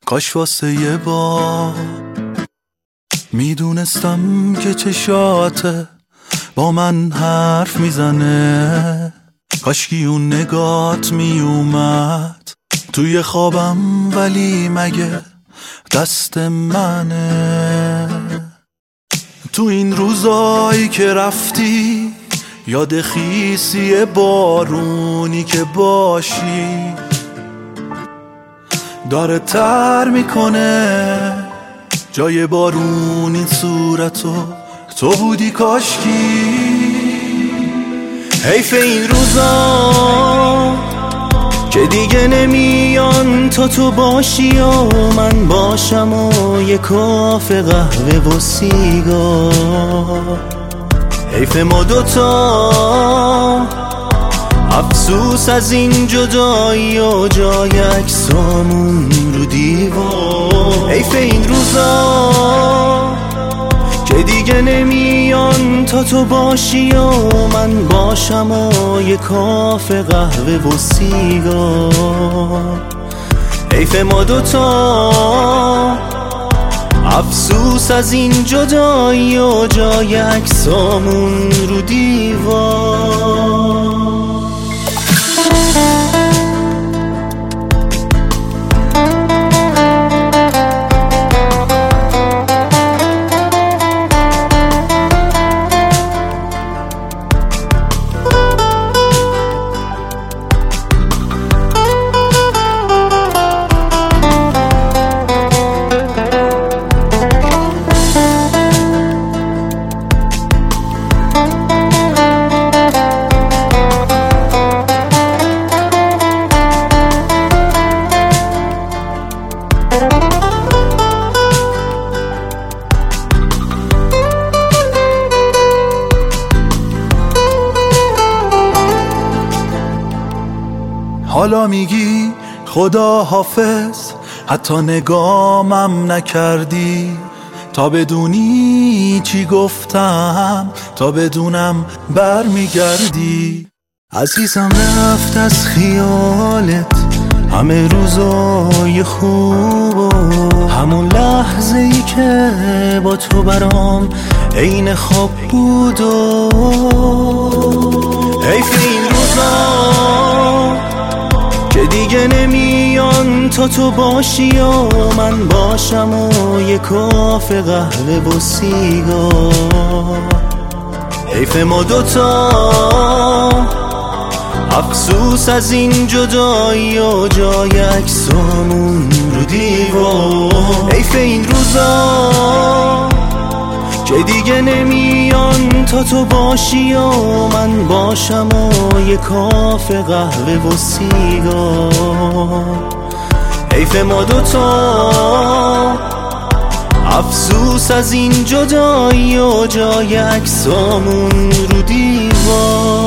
کاش واسه یه بار میدونستم که چشاته با من حرف میزنه، کاشکی اون نگات میومد توی خوابم، ولی مگه دست منه؟ تو این روزایی که رفتی یاد خیسی بارونی که باشی داره تر میکنه جای بارون این صورتو تو بودی کاشکی. حیف این روزا که دیگه نمیان تا تو باشی و من باشم و یه کافه قهوه و سیگار. حیف ما دوتا افسوس از این جدایی و جای عکسامون رو دیوار. حیف این روزا که دیگه نمیان تا تو باشی و من باشم و یه کافه قهوه و سیگار. حیف ما دوتا افسوس از این جدایی و جای عکسامون رو دیوار. حالا میگی خدا حافظ، حتی نگامم نکردی تا بدونی چی گفتم، تا بدونم برمیگردی. عزیزم رفت از خیالت همه روزای خوب و همون لحظه ای که با تو برام عین خواب بود و حیف این روزا که دیگه نمیان تا تو باشی و من باشم و یه کافه قهوه و سیگار. حیف ما دوتا افسوس از این جدایی و جای عکسامون رو دیوار. حیف این روزا که دیگه نمیان تا تو باشی و من باشم و یه کافه قهوه و سیگار. حیف ما دوتا افسوس از این جدایی و جای عکسامون رو دیوار.